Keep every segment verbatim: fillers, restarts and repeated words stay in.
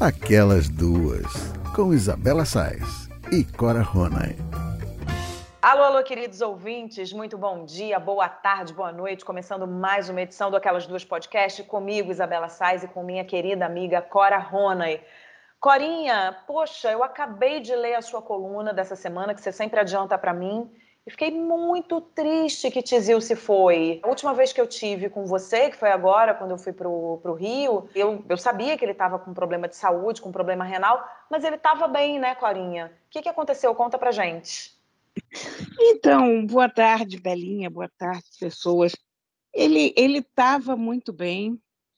Aquelas Duas, com Isabela Sais e Cora Ronay. Alô, alô, queridos ouvintes, muito bom dia, boa tarde, boa noite. Começando mais uma edição do Aquelas Duas Podcast, comigo, Isabela Sais, e com minha querida amiga Cora Ronay. Corinha, poxa, eu acabei de ler a sua coluna dessa semana, que você sempre adianta para mim, e fiquei muito triste que Tizil se foi. A última vez que eu tive com você, que foi agora, quando eu fui pro, pro Rio, eu, eu sabia que ele estava com problema de saúde, com problema renal, mas ele estava bem, né, Corinha? O que, que aconteceu? Conta pra gente. Então, boa tarde, Belinha, boa tarde, pessoas. Ele ele estava muito bem,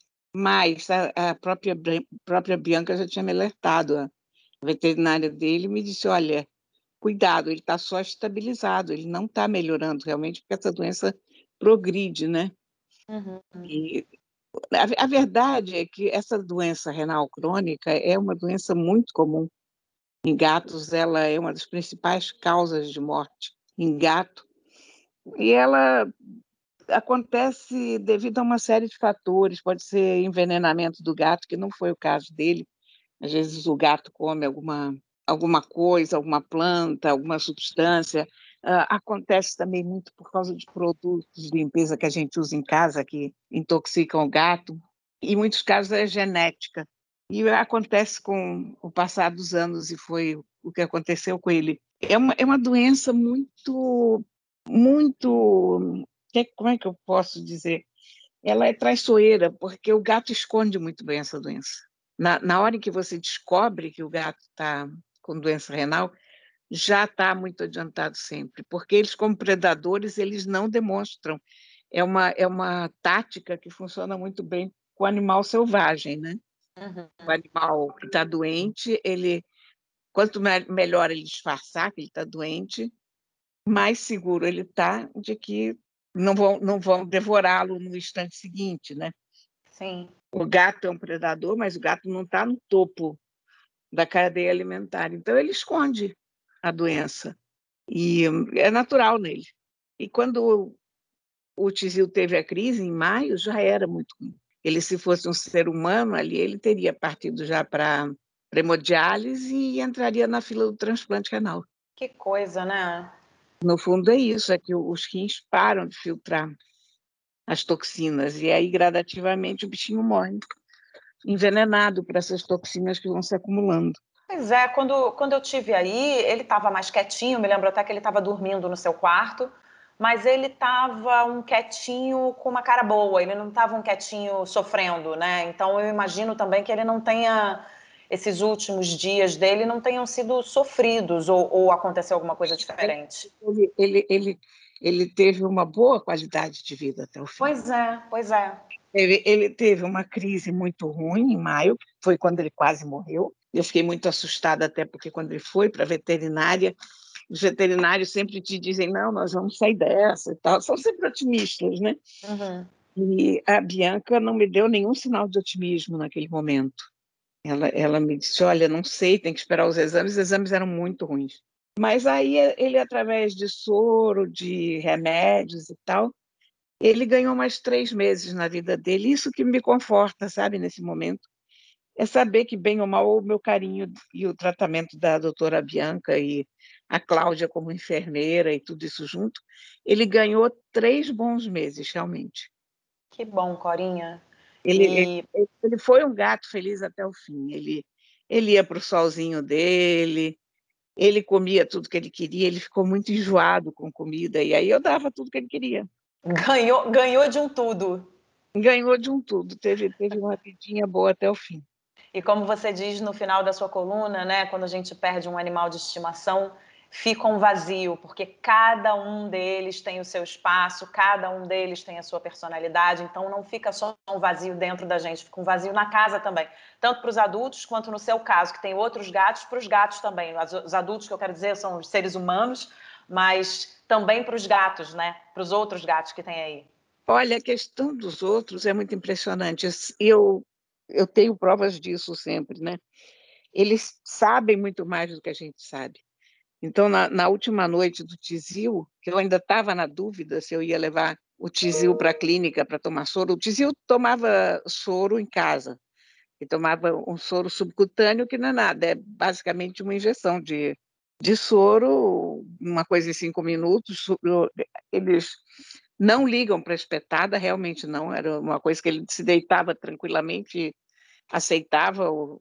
mas a, a própria, própria Bianca já tinha me alertado. A veterinária dele me disse, olha, cuidado, ele está só estabilizado, ele não está melhorando realmente, porque essa doença progride, né? Uhum. E a, a verdade é que essa doença renal crônica é uma doença muito comum. Em gatos, ela é uma das principais causas de morte em gato. E ela acontece devido a uma série de fatores. Pode ser envenenamento do gato, que não foi o caso dele. Às vezes o gato come alguma, alguma coisa, alguma planta, alguma substância. Uh, acontece também muito por causa de produtos de limpeza que a gente usa em casa, que intoxicam o gato. Em muitos casos é genética. E acontece com o passar dos anos, e foi o que aconteceu com ele. É uma, é uma doença muito, muito... Como é que eu posso dizer? Ela é traiçoeira, porque o gato esconde muito bem essa doença. Na, na hora em que você descobre que o gato está com doença renal, já está muito adiantado sempre, porque eles, como predadores, eles não demonstram. É uma, é uma tática que funciona muito bem com o animal selvagem, né? Uhum. O animal que está doente, ele, quanto me- melhor ele disfarçar que ele está doente, mais seguro ele está de que não vão, não vão devorá-lo no instante seguinte, né? Sim. O gato é um predador, mas o gato não está no topo da cadeia alimentar. Então, ele esconde a doença. E é natural nele. E quando o Tizil teve a crise, em maio, já era muito ruim. Ele, se fosse um ser humano ali, ele teria partido já para hemodiálise e entraria na fila do transplante renal. Que coisa, né? No fundo, é isso, é que os rins param de filtrar as toxinas, e aí, gradativamente, o bichinho morre, envenenado por essas toxinas que vão se acumulando. Pois é, quando, quando eu tive aí, ele estava mais quietinho, me lembro até que ele estava dormindo no seu quarto, mas ele estava um quietinho com uma cara boa, ele não estava um quietinho sofrendo, né? Então eu imagino também que ele não tenha, esses últimos dias dele não tenham sido sofridos, ou, ou aconteceu alguma coisa diferente. Ele, ele, ele, ele teve uma boa qualidade de vida até o fim. Pois é, pois é. Ele, ele teve uma crise muito ruim em maio, foi quando ele quase morreu. Eu fiquei muito assustada, até porque quando ele foi para a veterinária, os veterinários sempre te dizem, não, nós vamos sair dessa e tal. São sempre otimistas, né? Uhum. E a Bianca não me deu nenhum sinal de otimismo naquele momento. Ela, ela me disse, olha, não sei, tem que esperar os exames. Os exames eram muito ruins. Mas aí ele, através de soro, de remédios e tal, ele ganhou mais três meses na vida dele. Isso que me conforta, sabe, nesse momento. É saber que, bem ou mal, o meu carinho e o tratamento da doutora Bianca e a Cláudia como enfermeira e tudo isso junto, ele ganhou três bons meses, realmente. Que bom, Corinha. Ele, E... ele, ele foi um gato feliz até o fim. Ele, ele ia para o solzinho dele, ele comia tudo que ele queria, ele ficou muito enjoado com comida, e aí eu dava tudo que ele queria. Ganhou, ganhou de um tudo. Ganhou de um tudo, teve, teve uma vidinha boa até o fim. E como você diz no final da sua coluna, né, quando a gente perde um animal de estimação, fica um vazio, porque cada um deles tem o seu espaço, cada um deles tem a sua personalidade, então não fica só um vazio dentro da gente, fica um vazio na casa também, tanto para os adultos quanto no seu caso, que tem outros gatos, para os gatos também. Os adultos, que eu quero dizer, são os seres humanos, mas também para os gatos, né, para os outros gatos que tem aí. Olha, a questão dos outros é muito impressionante. Eu, eu tenho provas disso sempre, né? Eles sabem muito mais do que a gente sabe. Então, na, na última noite do Tizil, que eu ainda estava na dúvida se eu ia levar o Tizil para a clínica para tomar soro, o Tizil tomava soro em casa, Ele tomava um soro subcutâneo, que não é nada, é basicamente uma injeção de, de soro, uma coisa em cinco minutos. Eles não ligam para a espetada, realmente não, era uma coisa que ele se deitava tranquilamente, aceitava o,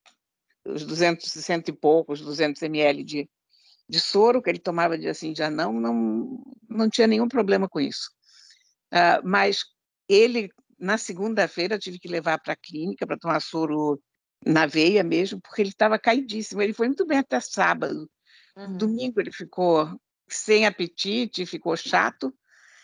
os duzentos, cento e poucos, duzentos mililitros de, de soro que ele tomava dia sim, dia não, não, não tinha nenhum problema com isso. Uh, mas ele, na segunda-feira, tive que levar para a clínica para tomar soro na veia mesmo, porque ele estava caidíssimo. Ele foi muito bem até sábado. Uhum. Domingo ele ficou sem apetite, ficou chato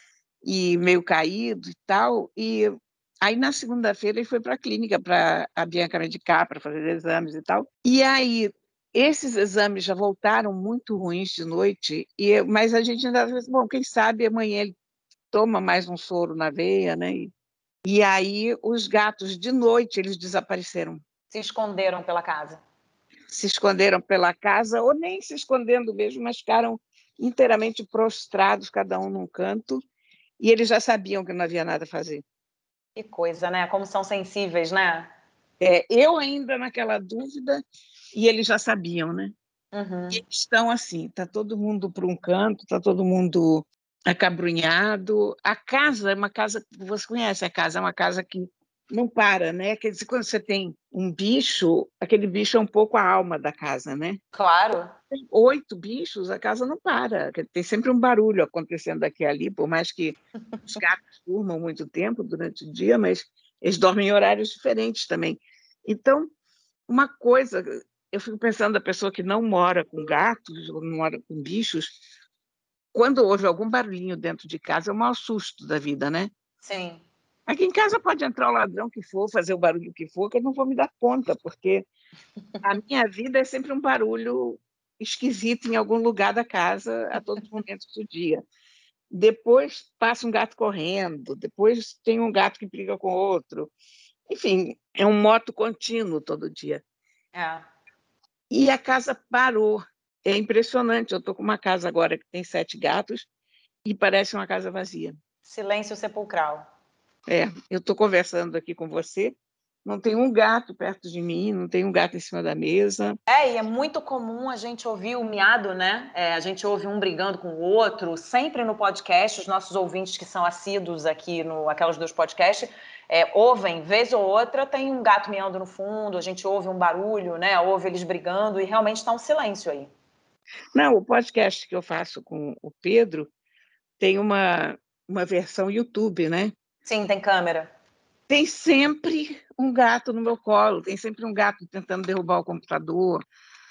e meio caído e tal. E aí, na segunda-feira, ele foi para a clínica para a Bianca medicar, para fazer exames e tal. E aí, esses exames já voltaram muito ruins de noite, e, mas a gente ainda disse, bom, quem sabe amanhã ele toma mais um soro na veia, né? E, e aí os gatos de noite eles desapareceram. Se esconderam pela casa. Se esconderam pela casa, ou nem se escondendo mesmo, mas ficaram inteiramente prostrados, cada um num canto, e eles já sabiam que não havia nada a fazer. Que coisa, né? Como são sensíveis, né? É, eu ainda naquela dúvida, e eles já sabiam, né? Uhum. E eles estão assim, está todo mundo para um canto, está todo mundo acabrunhado. A casa é uma casa, você conhece a casa, é uma casa que não para, né? Quer dizer, quando você tem um bicho, aquele bicho é um pouco a alma da casa, né? Claro. Tem oito bichos, a casa não para. Tem sempre um barulho acontecendo aqui e ali, por mais que os gatos durmam muito tempo durante o dia, mas eles dormem em horários diferentes também. Então, uma coisa, eu fico pensando da pessoa que não mora com gatos, ou não mora com bichos, quando houve algum barulhinho dentro de casa, é o maior susto da vida, né? Sim. Aqui em casa pode entrar o ladrão que for, fazer o barulho que for, que eu não vou me dar conta, porque a minha vida é sempre um barulho esquisito em algum lugar da casa a todos os momentos do dia. Depois passa um gato correndo, depois tem um gato que briga com outro. Enfim, é um moto contínuo todo dia. É. E a casa parou. É impressionante. Eu estou com uma casa agora que tem sete gatos e parece uma casa vazia. Silêncio sepulcral. É, eu estou conversando aqui com você, não tem um gato perto de mim, não tem um gato em cima da mesa. É, e é muito comum a gente ouvir o miado, né? É, a gente ouve um brigando com o outro, sempre no podcast, os nossos ouvintes que são assíduos aqui no Aquelas Duas Podcast, é, ouvem, vez ou outra, tem um gato miando no fundo, a gente ouve um barulho, né? Ouve eles brigando e realmente está um silêncio aí. Não, o podcast que eu faço com o Pedro tem uma, uma versão YouTube, né? Sim, tem câmera. Tem sempre um gato no meu colo, tem sempre um gato tentando derrubar o computador.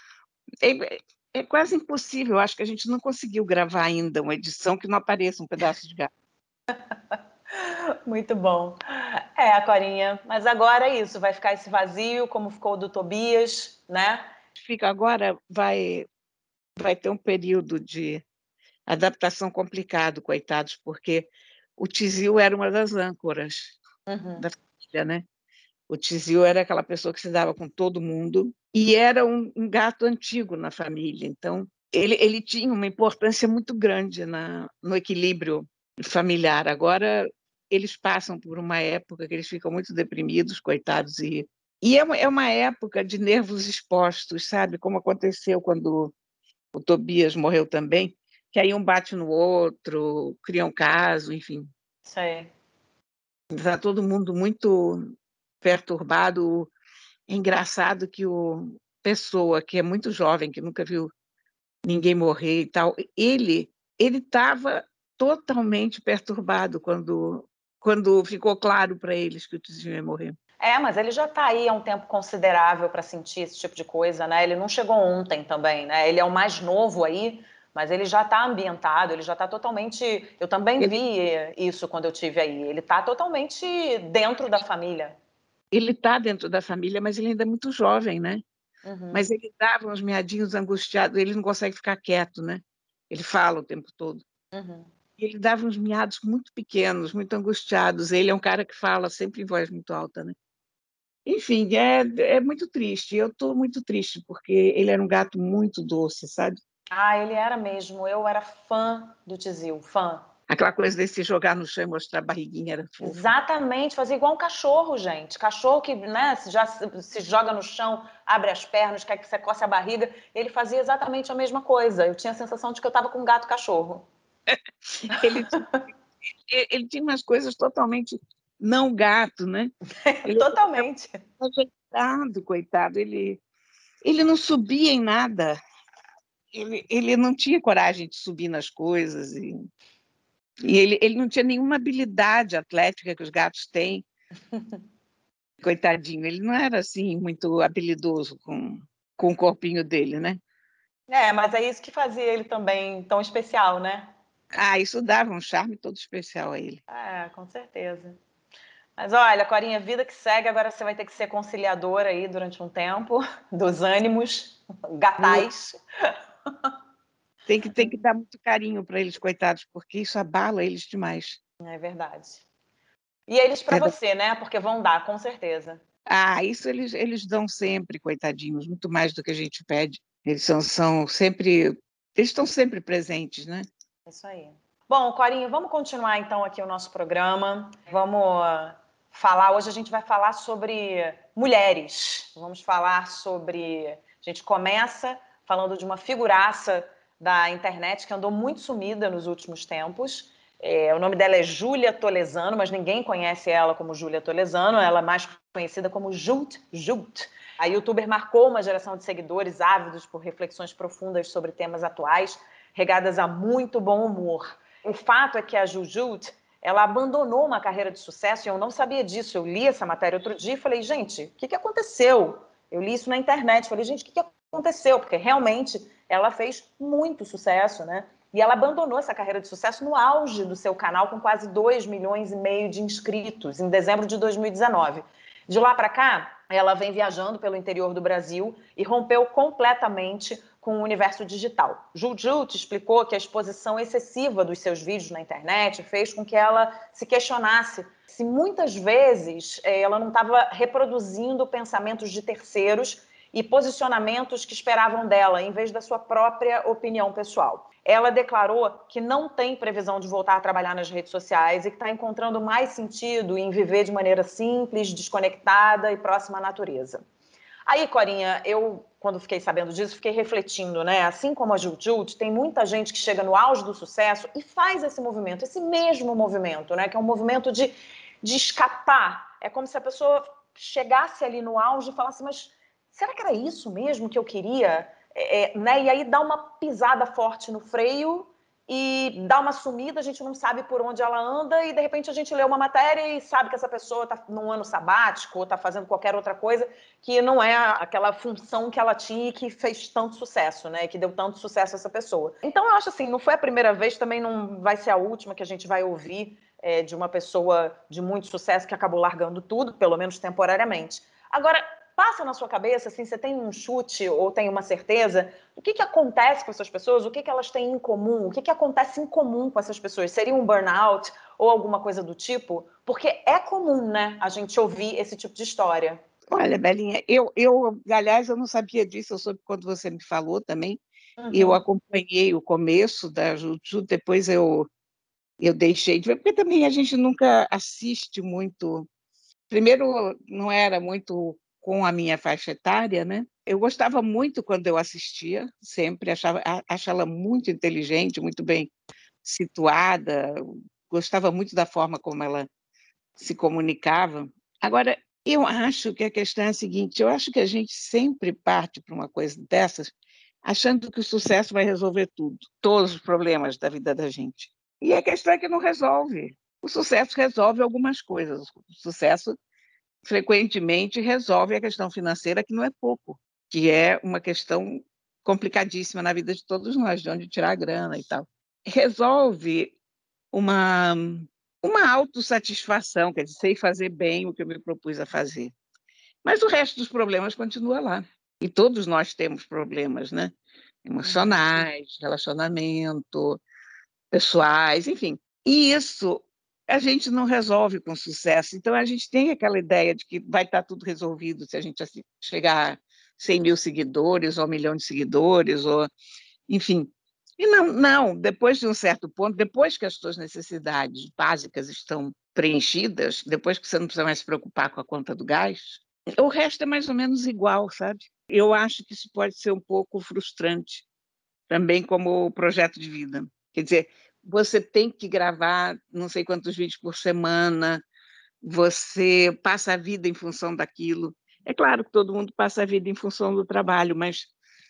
É, é quase impossível, acho que a gente não conseguiu gravar ainda uma edição que não apareça um pedaço de gato. Muito bom. É, Corinha, mas agora é isso, vai ficar esse vazio, como ficou o do Tobias, né? Fica agora, vai, vai ter um período de adaptação complicado, coitados, porque o Tizil era uma das âncoras Uhum. da família, né? O Tizil era aquela pessoa que se dava com todo mundo e era um, um gato antigo na família, então ele, ele tinha uma importância muito grande na, no equilíbrio familiar. Agora eles passam por uma época que eles ficam muito deprimidos, coitados, e, e é, uma, é uma época de nervos expostos, sabe? Como aconteceu quando o Tobias morreu também, que aí um bate no outro, cria um caso, enfim. Sei. Está todo mundo muito perturbado. É engraçado que o pessoa que é muito jovem, que nunca viu ninguém morrer e tal, ele ele estava totalmente perturbado quando quando ficou claro para eles que o Tizinho ia morrer. É, mas ele já está aí há um tempo considerável para sentir esse tipo de coisa, né? Ele não chegou ontem também, né? Ele é o mais novo aí, mas ele já está ambientado, ele já está totalmente. Eu também Ele vi isso quando eu tive aí. Ele está totalmente dentro da família. ele está dentro da família, mas ele ainda é muito jovem, né? Uhum. Mas ele dava uns miadinhos angustiados, ele não consegue ficar quieto, né? Ele fala o tempo todo. Uhum. Ele dava uns miados muito pequenos, muito angustiados. Ele é um cara que fala sempre em voz muito alta, né? Enfim, é, é muito triste. Eu estou muito triste, porque ele era um gato muito doce, sabe? Ah, ele era mesmo. Eu era fã do Tizil, fã. Aquela coisa de se jogar no chão e mostrar a barriguinha era fofo. Exatamente, fazia igual um cachorro, gente. Cachorro que, né, já se, se joga no chão, abre as pernas, quer que você coce a barriga. Ele fazia exatamente a mesma coisa. Eu tinha a sensação de que eu estava com um gato cachorro. Ele, ele tinha umas coisas totalmente não gato, né? Ele Totalmente. ajeitado, coitado. Ele, ele não subia em nada. Ele, ele não tinha coragem de subir nas coisas. E, e ele, ele não tinha nenhuma habilidade atlética que os gatos têm. Coitadinho, ele não era assim muito habilidoso com, com o corpinho dele, né? É, mas é isso que fazia ele também tão especial, né? Ah, isso dava um charme todo especial a ele. É, com certeza. Mas olha, Corinha, vida que segue, agora você vai ter que ser conciliadora aí durante um tempo dos ânimos gatais. Tem que, tem que dar muito carinho para eles, coitados, porque isso abala eles demais. É verdade. E eles para Perdão. você, né? Porque vão dar, com certeza. Ah, isso eles, eles dão sempre, coitadinhos, muito mais do que a gente pede. Eles são, são sempre, eles estão sempre presentes, né? Isso aí. Bom, Corinha, vamos continuar então aqui o nosso programa. Vamos falar, hoje a gente vai falar sobre mulheres. Vamos falar sobre, a gente começa falando de uma figuraça da internet que andou muito sumida nos últimos tempos. É, o nome dela é Júlia Tolesano, mas ninguém conhece ela como Júlia Tolesano, ela é mais conhecida como Jult Jult. A youtuber marcou uma geração de seguidores ávidos por reflexões profundas sobre temas atuais, regadas a muito bom humor. O fato é que a Jujut, ela abandonou uma carreira de sucesso e eu não sabia disso. Eu li essa matéria outro dia e falei, gente, o que, que aconteceu? Eu li isso na internet, falei, gente, o que, que aconteceu? Porque realmente ela fez muito sucesso, né? E ela abandonou essa carreira de sucesso no auge do seu canal, com quase dois milhões e meio de inscritos, em dezembro de dois mil e dezenove. De lá para cá, ela vem viajando pelo interior do Brasil e rompeu completamente com o universo digital. Juju te explicou que a exposição excessiva dos seus vídeos na internet fez com que ela se questionasse se muitas vezes ela não estava reproduzindo pensamentos de terceiros e posicionamentos que esperavam dela, em vez da sua própria opinião pessoal. Ela declarou que não tem previsão de voltar a trabalhar nas redes sociais e que está encontrando mais sentido em viver de maneira simples, desconectada e próxima à natureza. Aí, Corinha, eu, quando fiquei sabendo disso, fiquei refletindo, né? Assim como a Jujut, tem muita gente que chega no auge do sucesso e faz esse movimento, esse mesmo movimento, né? Que é um movimento de, de escapar. É como se a pessoa chegasse ali no auge e falasse, mas será que era isso mesmo que eu queria? É, né? E aí dá uma pisada forte no freio e dá uma sumida, a gente não sabe por onde ela anda e de repente a gente lê uma matéria e sabe que essa pessoa está num ano sabático ou está fazendo qualquer outra coisa que não é aquela função que ela tinha e que fez tanto sucesso, né? Que deu tanto sucesso a essa pessoa. Então eu acho assim, não foi a primeira vez, também não vai ser a última que a gente vai ouvir é, de uma pessoa de muito sucesso que acabou largando tudo, pelo menos temporariamente. Agora, passa na sua cabeça, assim, você tem um chute ou tem uma certeza, o que, que acontece com essas pessoas, o que, que elas têm em comum, o que, que acontece em comum com essas pessoas? Seria um burnout ou alguma coisa do tipo? Porque é comum, né, a gente ouvir esse tipo de história. Olha, Belinha, eu, eu, aliás, eu não sabia disso, eu soube quando você me falou também. Uhum. Eu acompanhei o começo da Juju, depois eu, eu deixei de ver, porque também a gente nunca assiste muito. Primeiro, não era muito com a minha faixa etária, né? Eu gostava muito quando eu assistia, sempre achava, acho ela muito inteligente, muito bem situada, gostava muito da forma como ela se comunicava. Agora, eu acho que a questão é a seguinte, eu acho que a gente sempre parte para uma coisa dessas achando que o sucesso vai resolver tudo, todos os problemas da vida da gente. E a questão é que não resolve. O sucesso resolve algumas coisas. O sucesso frequentemente resolve a questão financeira, que não é pouco, que é uma questão complicadíssima na vida de todos nós, de onde tirar a grana e tal. Resolve uma, uma autossatisfação, quer dizer, sei fazer bem o que eu me propus a fazer. Mas o resto dos problemas continua lá. E todos nós temos problemas, né? Emocionais, relacionamento, pessoais, enfim. E isso a gente não resolve com sucesso. Então, a gente tem aquela ideia de que vai estar tudo resolvido se a gente chegar a cem mil seguidores, ou um milhão de seguidores, ou, enfim. E não, não, depois de um certo ponto, depois que as suas necessidades básicas estão preenchidas, depois que você não precisa mais se preocupar com a conta do gás, o resto é mais ou menos igual, sabe? Eu acho que isso pode ser um pouco frustrante, também como projeto de vida. Quer dizer, você tem que gravar não sei quantos vídeos por semana, você passa a vida em função daquilo. É claro que todo mundo passa a vida em função do trabalho, mas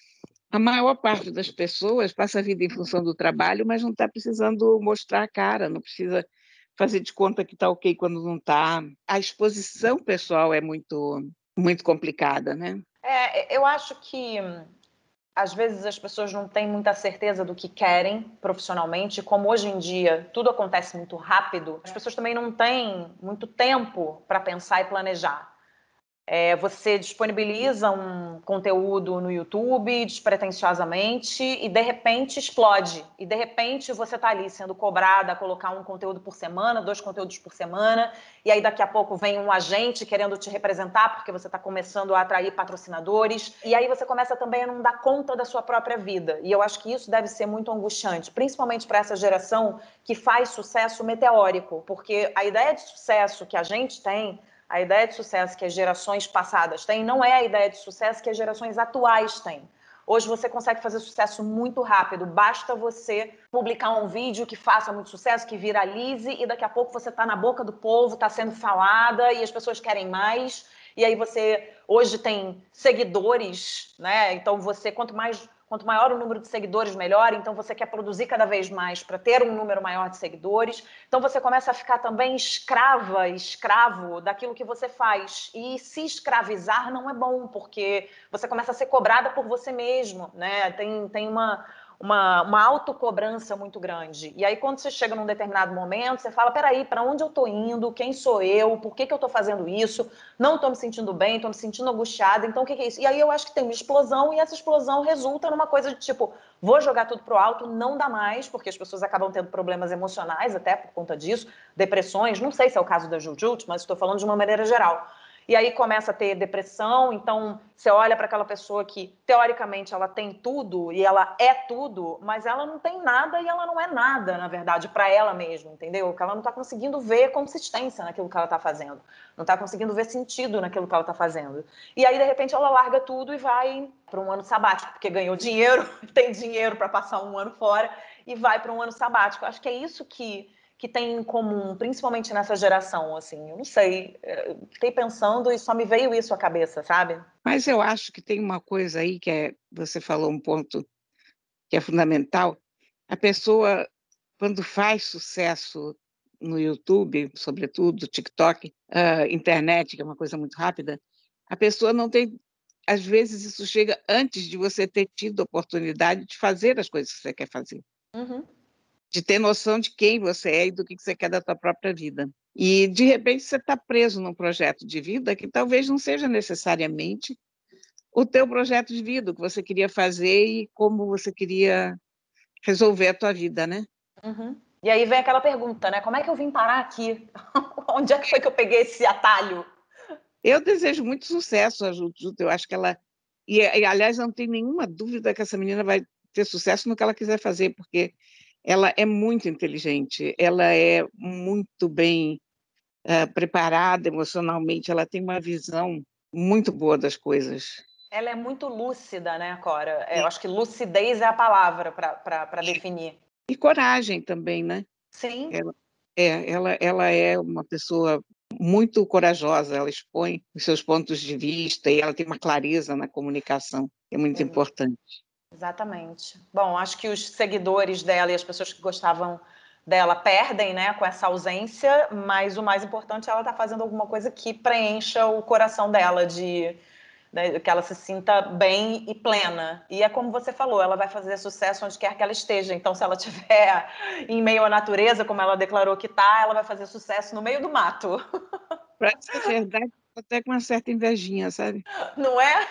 a maior parte das pessoas passa a vida em função do trabalho, mas não está precisando mostrar a cara, não precisa fazer de conta que está ok quando não está. A exposição pessoal é muito, muito complicada, né? É, eu acho que às vezes as pessoas não têm muita certeza do que querem profissionalmente, como hoje em dia tudo acontece muito rápido, as pessoas também não têm muito tempo para pensar e planejar. É, você disponibiliza um conteúdo no YouTube despretensiosamente e de repente explode. E de repente você está ali sendo cobrada a colocar um conteúdo por semana, dois conteúdos por semana, e aí daqui a pouco vem um agente querendo te representar porque você está começando a atrair patrocinadores. E aí você começa também a não dar conta da sua própria vida. E eu acho que isso deve ser muito angustiante, principalmente para essa geração que faz sucesso meteórico, porque a ideia de sucesso que a gente tem, a ideia de sucesso que as gerações passadas têm não é a ideia de sucesso que as gerações atuais têm. Hoje você consegue fazer sucesso muito rápido, basta você publicar um vídeo que faça muito sucesso, que viralize, e daqui a pouco você está na boca do povo, está sendo falada e as pessoas querem mais. E aí você hoje tem seguidores, né? Então você, quanto mais Quanto maior o número de seguidores, melhor. Então, você quer produzir cada vez mais para ter um número maior de seguidores. Então, você começa a ficar também escrava, escravo daquilo que você faz. E se escravizar não é bom, porque você começa a ser cobrada por você mesmo, né? Tem, tem uma... uma, uma autocobrança muito grande. E aí, quando você chega num determinado momento, você fala, peraí, para onde eu estou indo? Quem sou eu? Por que, que eu estou fazendo isso? Não estou me sentindo bem, estou me sentindo angustiada, então o que, que é isso? E aí eu acho que tem uma explosão, e essa explosão resulta numa coisa de tipo, vou jogar tudo pro alto, não dá mais, porque as pessoas acabam tendo problemas emocionais até por conta disso, depressões, não sei se é o caso da Jujutsu, mas estou falando de uma maneira geral. E aí começa a ter depressão, então você olha para aquela pessoa que, teoricamente, ela tem tudo e ela é tudo, mas ela não tem nada e ela não é nada, na verdade, para ela mesma, entendeu? Que ela não está conseguindo ver consistência naquilo que ela está fazendo, não está conseguindo ver sentido naquilo que ela está fazendo. E aí, de repente, ela larga tudo e vai para um ano sabático, porque ganhou dinheiro, tem dinheiro para passar um ano fora, e vai para um ano sabático. Acho que é isso que... que tem em comum, principalmente nessa geração, assim, eu não sei, fiquei pensando e só me veio isso à cabeça, sabe? Mas eu acho que tem uma coisa aí que é, você falou um ponto que é fundamental, a pessoa, quando faz sucesso no YouTube, sobretudo, TikTok, uh, internet, que é uma coisa muito rápida, a pessoa não tem, às vezes isso chega antes de você ter tido a oportunidade de fazer as coisas que você quer fazer. Uhum. De ter noção de quem você é e do que você quer da tua própria vida. E, de repente, você está preso num projeto de vida que talvez não seja necessariamente o teu projeto de vida, o que você queria fazer e como você queria resolver a tua vida, né? Uhum. E aí vem aquela pergunta, né? Como é que eu vim parar aqui? Onde é que foi que eu peguei esse atalho? Eu desejo muito sucesso a Juju, eu acho que ela... E, e, aliás, não tenho nenhuma dúvida que essa menina vai ter sucesso no que ela quiser fazer, porque ela é muito inteligente, ela é muito bem uh, preparada emocionalmente, ela tem uma visão muito boa das coisas. Ela é muito lúcida, né, Cora? É, eu acho que lucidez é a palavra para definir. E coragem também, né? Sim. Ela é, ela, ela é uma pessoa muito corajosa, ela expõe os seus pontos de vista e ela tem uma clareza na comunicação, que é muito Sim. importante. Exatamente. Bom, acho que os seguidores dela e as pessoas que gostavam dela perdem, né, com essa ausência, mas o mais importante é ela estar tá fazendo alguma coisa que preencha o coração dela, de, né, que ela se sinta bem e plena. E é como você falou, ela vai fazer sucesso onde quer que ela esteja. Então, se ela estiver em meio à natureza, como ela declarou que está, ela vai fazer sucesso no meio do mato. Para ser verdade, até com uma certa invejinha, sabe? Não é?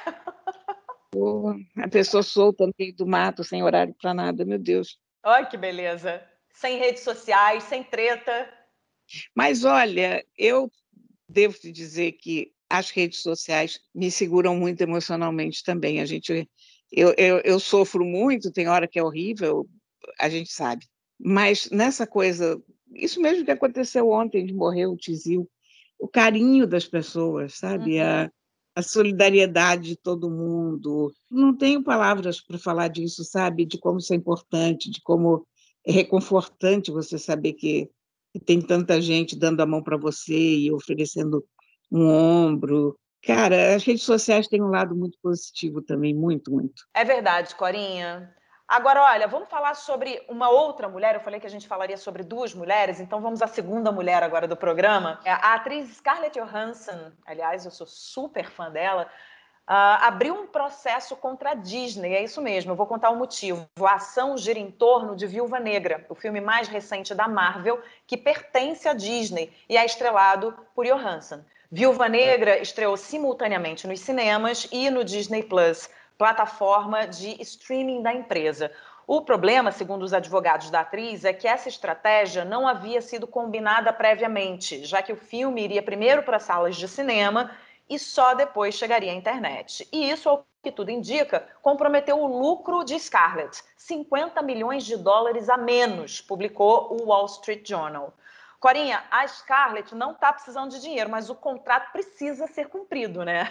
Pô, a pessoa solta no meio do mato, sem horário para nada, meu Deus. Olha que beleza. Sem redes sociais, sem treta. Mas olha, eu devo te dizer que as redes sociais me seguram muito emocionalmente também. A gente, eu, eu, eu sofro muito, tem hora que é horrível, a gente sabe. Mas nessa coisa, isso mesmo que aconteceu ontem, de morrer o Tizil, o carinho das pessoas, sabe? Uhum. A, a solidariedade de todo mundo. Não tenho palavras para falar disso, sabe? De como isso é importante, de como é reconfortante você saber que, que tem tanta gente dando a mão para você e oferecendo um ombro. Cara, as redes sociais têm um lado muito positivo também, muito, muito. É verdade, Corinha. Agora, olha, vamos falar sobre uma outra mulher. Eu falei que a gente falaria sobre duas mulheres, então vamos à segunda mulher agora do programa. É a atriz Scarlett Johansson, aliás, eu sou super fã dela, uh, abriu um processo contra a Disney, é isso mesmo, eu vou contar o motivo. A ação gira em torno de Viúva Negra, o filme mais recente da Marvel, que pertence à Disney e é estrelado por Johansson. Viúva Negra estreou simultaneamente nos cinemas e no Disney Plus, plataforma de streaming da empresa. O problema, segundo os advogados da atriz, é que essa estratégia não havia sido combinada previamente, já que o filme iria primeiro para salas de cinema e só depois chegaria à internet. E isso, ao que tudo indica, comprometeu o lucro de Scarlett, cinquenta milhões de dólares a menos, publicou o Wall Street Journal. Corinha, a Scarlett não está precisando de dinheiro, mas o contrato precisa ser cumprido, né?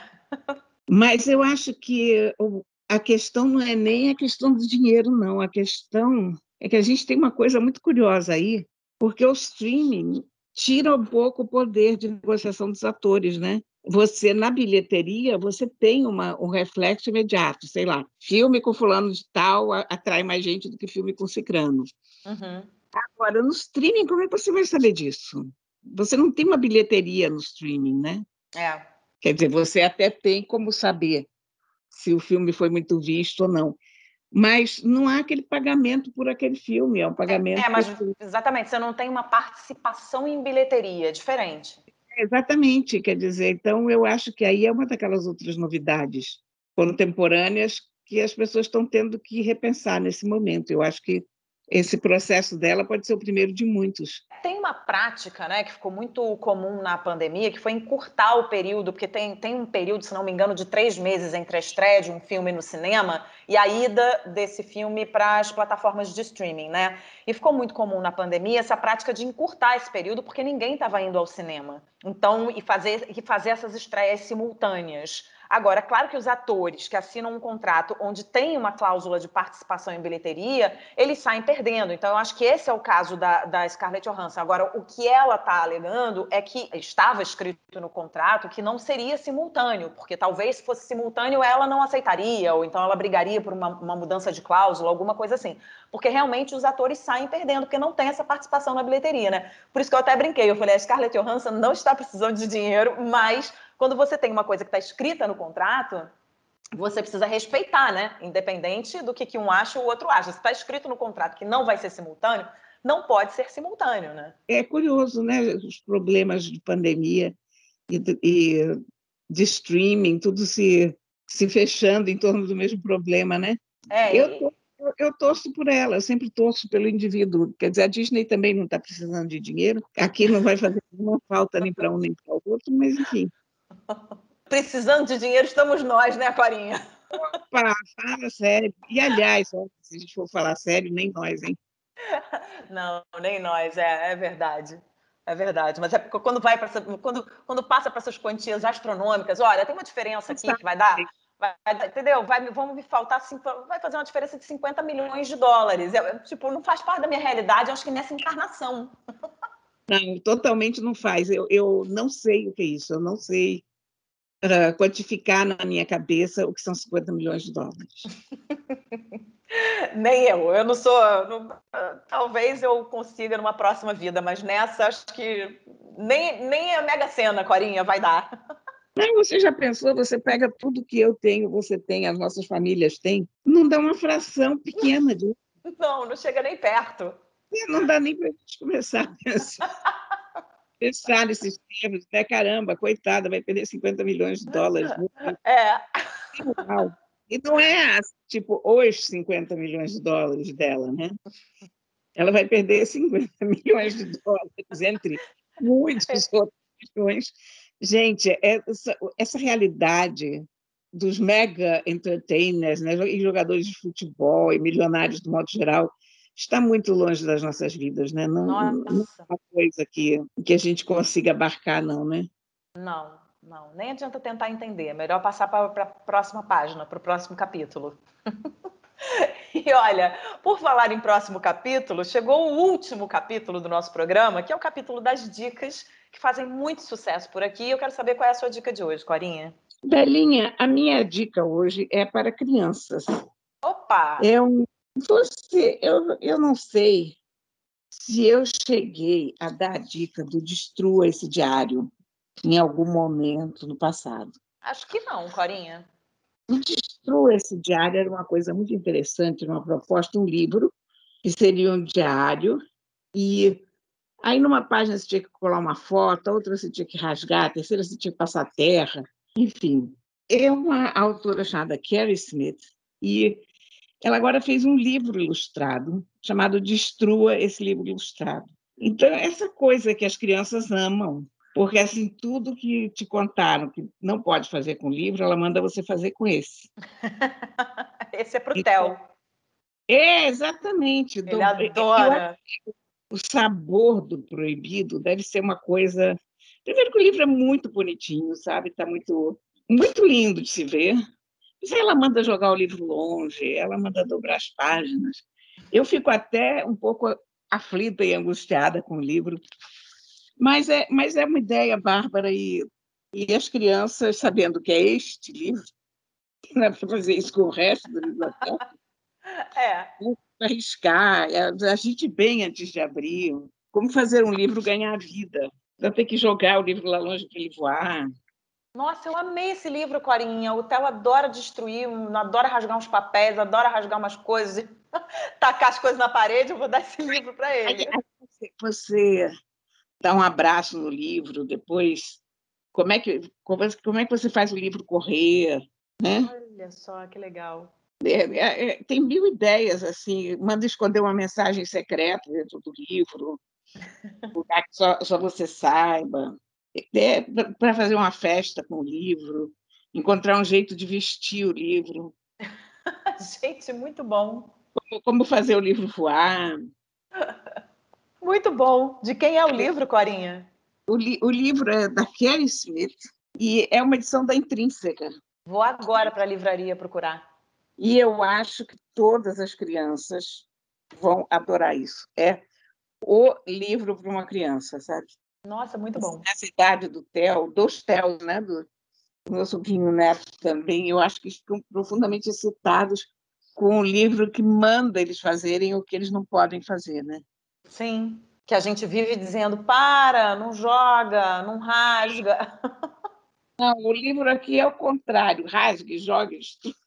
Mas eu acho que a questão não é nem a questão do dinheiro, não. A questão é que a gente tem uma coisa muito curiosa aí, porque o streaming tira um pouco o poder de negociação dos atores, né? Você, na bilheteria, você tem uma, um reflexo imediato, sei lá, filme com fulano de tal atrai mais gente do que filme com cicrano. Uhum. Agora, no streaming, como é que você vai saber disso? Você não tem uma bilheteria no streaming, né? É. Quer dizer, você até tem como saber se o filme foi muito visto ou não, mas não há aquele pagamento por aquele filme, é um pagamento... É, mas exatamente, você não tem uma participação em bilheteria, é diferente. Exatamente, quer dizer, então eu acho que aí é uma daquelas outras novidades contemporâneas que as pessoas estão tendo que repensar nesse momento. Eu acho que esse processo dela pode ser o primeiro de muitos. Tem uma prática, né, que ficou muito comum na pandemia, que foi encurtar o período, porque tem, tem um período, se não me engano, de três meses entre a estreia de um filme no cinema e a ida desse filme para as plataformas de streaming, né? E ficou muito comum na pandemia essa prática de encurtar esse período, porque ninguém estava indo ao cinema. Então, e fazer, e fazer essas estreias simultâneas. Agora, claro que os atores que assinam um contrato onde tem uma cláusula de participação em bilheteria, eles saem perdendo. Então, eu acho que esse é o caso da, da Scarlett Johansson. Agora, o que ela está alegando é que estava escrito no contrato que não seria simultâneo, porque talvez se fosse simultâneo ela não aceitaria, ou então ela brigaria por uma, uma mudança de cláusula, alguma coisa assim. Porque realmente os atores saem perdendo, porque não tem essa participação na bilheteria, né? Por isso que eu até brinquei, eu falei, a Scarlett Johansson não está precisando de dinheiro, mas quando você tem uma coisa que está escrita no contrato, você precisa respeitar, né? Independente do que, que um acha ou o outro acha. Se está escrito no contrato que não vai ser simultâneo, não pode ser simultâneo, né? É curioso, né? Os problemas de pandemia e de, e de streaming, tudo se, se fechando em torno do mesmo problema, né? É, Eu, e... eu, eu torço por ela, eu sempre torço pelo indivíduo. Quer dizer, a Disney também não está precisando de dinheiro, aqui não vai fazer nenhuma falta nem para um nem para o outro, mas enfim. Precisando de dinheiro estamos nós, né, Corinha? Opa, fala sério. E, aliás, se a gente for falar sério, nem nós, hein? Não, nem nós, é, é verdade. É verdade, mas é porque quando vai para quando, quando passa para essas quantias astronômicas, olha, tem uma diferença aqui que vai dar, vai, vai, entendeu? Vai, vamos me faltar, vai fazer uma diferença de cinquenta milhões de dólares. Eu, tipo, não faz parte da minha realidade, eu acho que nessa encarnação. Não, totalmente não faz. Eu, eu não sei o que é isso, eu não sei uh, quantificar na minha cabeça o que são cinquenta milhões de dólares. Nem eu, eu não sou. Não, talvez eu consiga numa próxima vida, mas nessa acho que nem, nem a Mega Sena, Corinha, vai dar. Não, você já pensou, você pega tudo que eu tenho, você tem, as nossas famílias têm, não dá uma fração pequena disso. Não, não chega nem perto. Não dá nem para a gente começar a pensar, pensar nesses termos, né? Caramba, coitada, vai perder cinquenta milhões de dólares. É. E não é, tipo, os cinquenta milhões de dólares dela, né? Ela vai perder cinquenta milhões de dólares entre muitos outros milhões. Gente, essa, essa realidade dos mega entertainers, né, e jogadores de futebol e milionários do modo geral, está muito longe das nossas vidas, né? Não, não é Nossa, uma coisa que, que a gente consiga abarcar, não, né? não, não. Nem adianta tentar entender. É melhor passar para a próxima página, para o próximo capítulo. E olha, por falar em próximo capítulo, chegou o último capítulo do nosso programa, que é o capítulo das dicas que fazem muito sucesso por aqui. Eu quero saber qual é a sua dica de hoje, Corinha. Belinha, a minha dica hoje é para crianças. Opa! É um, você, eu, eu não sei se eu cheguei a dar a dica do Destrua esse diário em algum momento no passado. Acho que não, Corinha. O Destrua esse diário era uma coisa muito interessante, uma proposta, um livro, que seria um diário, e aí numa página você tinha que colar uma foto, outra você tinha que rasgar, a terceira você tinha que passar terra, enfim. É uma autora chamada Carrie Smith, e ela agora fez um livro ilustrado, chamado Destrua esse livro ilustrado. Então, essa coisa que as crianças amam, porque assim, tudo que te contaram que não pode fazer com o livro, ela manda você fazer com esse. Esse é pro Então, Theo. é, exatamente. Ele Do- eu acho adora. que o sabor do proibido deve ser uma coisa. Primeiro que o livro é muito bonitinho, sabe? Está muito, muito lindo de se ver. Mas ela manda jogar o livro longe, ela manda dobrar as páginas. Eu fico até um pouco aflita e angustiada com o livro, mas é, mas é uma ideia bárbara e, e as crianças, sabendo que é este livro, não é para fazer isso com o resto do livro, É. arriscar, a gente bem antes de abrir, como fazer um livro ganhar vida. Não ter que jogar o livro lá longe para ele voar. Nossa, eu amei esse livro, Corinha. O Theo adora destruir, adora rasgar uns papéis, adora rasgar umas coisas, tacar as coisas na parede. Eu vou dar esse livro para Aí, ele. aí você, você dá um abraço no livro, depois como é que como, é- como é que você faz o livro correr, né? Olha só que legal. É, é, é, tem mil ideias assim, manda esconder uma mensagem secreta dentro do livro, lugar que só, só você saiba, é, para fazer uma festa com o livro, encontrar um jeito de vestir o livro, Gente, muito bom. como, como fazer o livro voar. Muito bom. De quem é o livro, Corinha? O, li, o livro é da Kelly Smith e é uma edição da Intrínseca. Vou agora para a livraria procurar. E eu acho que todas as crianças vão adorar isso. É o livro para uma criança, sabe? Nossa, muito bom. Nessa idade do Theo, dos Theos, né? Do, do meu sobrinho neto também, eu acho que estão profundamente excitados com o livro que manda eles fazerem o que eles não podem fazer, né? Sim, que a gente vive dizendo, para, não joga, não rasga. Não, o livro aqui é o contrário, rasgue, jogue, estude.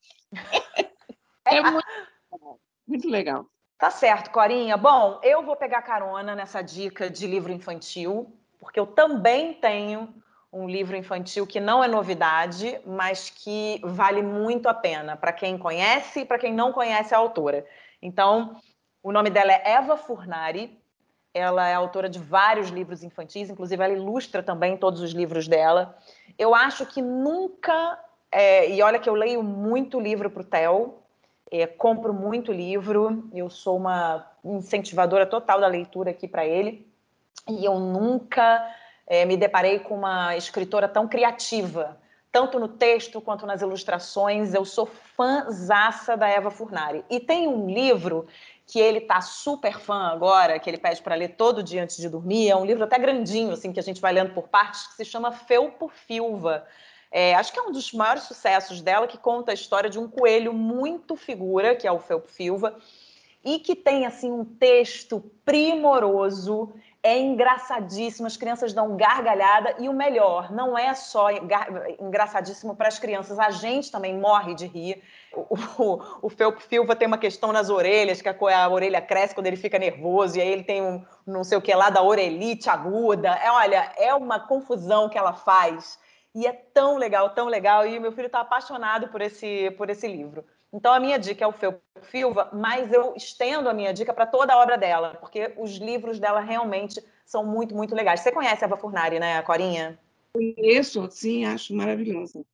É muito, muito legal. Tá certo, Corinha. Bom, eu vou pegar carona nessa dica de livro infantil, porque eu também tenho um livro infantil que não é novidade, mas que vale muito a pena para quem conhece e para quem não conhece a autora. Então, o nome dela é Eva Furnari. Ela é autora de vários livros infantis, inclusive ela ilustra também todos os livros dela. Eu acho que nunca, é, e olha que eu leio muito livro para o Theo, é, compro muito livro, eu sou uma incentivadora total da leitura aqui para ele, e eu nunca é, me deparei com uma escritora tão criativa, tanto no texto quanto nas ilustrações. Eu sou fãzaça da Eva Furnari. E tem um livro que ele tá super fã agora, que ele pede para ler todo dia antes de dormir. É um livro até grandinho, assim, que a gente vai lendo por partes, que se chama Felpo Filva. É, acho que é um dos maiores sucessos dela, que conta a história de um coelho muito figura, que é o Felpo Filva, e que tem assim um texto primoroso, é engraçadíssimo, as crianças dão gargalhada, e o melhor, não é só engraçadíssimo para as crianças, a gente também morre de rir. O, o, o Felpo Filva tem uma questão nas orelhas, que a, a orelha cresce quando ele fica nervoso, e aí ele tem um não sei o que lá da orelite aguda. É, olha, é uma confusão que ela faz, e é tão legal, tão legal, e meu filho está apaixonado por esse, por esse livro. Então, a minha dica é o Felpo Filva, mas eu estendo a minha dica para toda a obra dela, porque os livros dela realmente são muito, muito legais. Você conhece a Eva Furnari, né, Corinha? Conheço, sim, acho maravilhosa.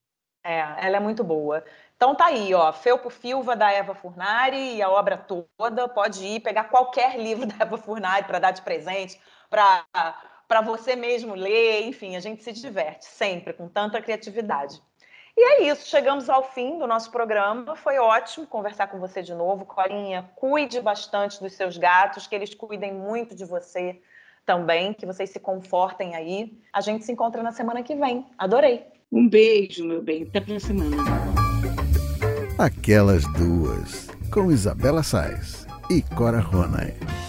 É, ela é muito boa. Então tá aí, ó, Felpo Filva, da Eva Furnari, e a obra toda. Pode ir pegar qualquer livro da Eva Furnari para dar de presente, para para você mesmo ler, enfim, a gente se diverte sempre com tanta criatividade. E é isso, chegamos ao fim do nosso programa. Foi ótimo conversar com você de novo. Corinha, cuide bastante dos seus gatos, que eles cuidem muito de você também, que vocês se confortem aí. A gente se encontra na semana que vem. Adorei. Um beijo, meu bem. Até pra semana. Aquelas Duas, com Isabela Sais e Cora Ronay.